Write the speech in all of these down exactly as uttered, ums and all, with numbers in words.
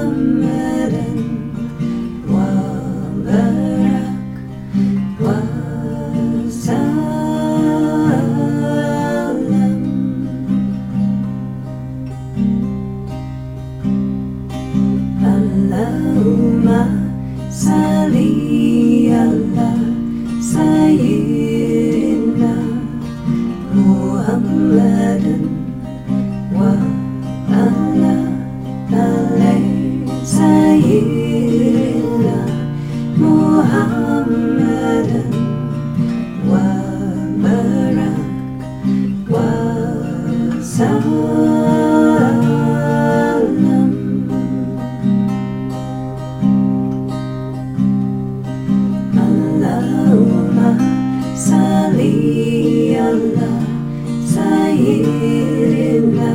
Muhammadan wa barak wa salam. Allahumma salli ala sayyidina Muhammadan wa ala ali sayyidina Muhammadan wa barak wa salam. Allahumma salli ala sayyidina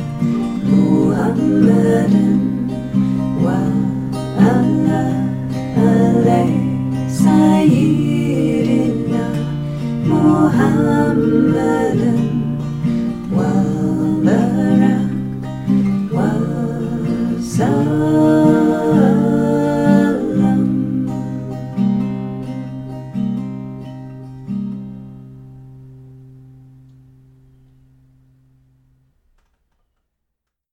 Muhammadan wa ala ali sayyidina Muhammadan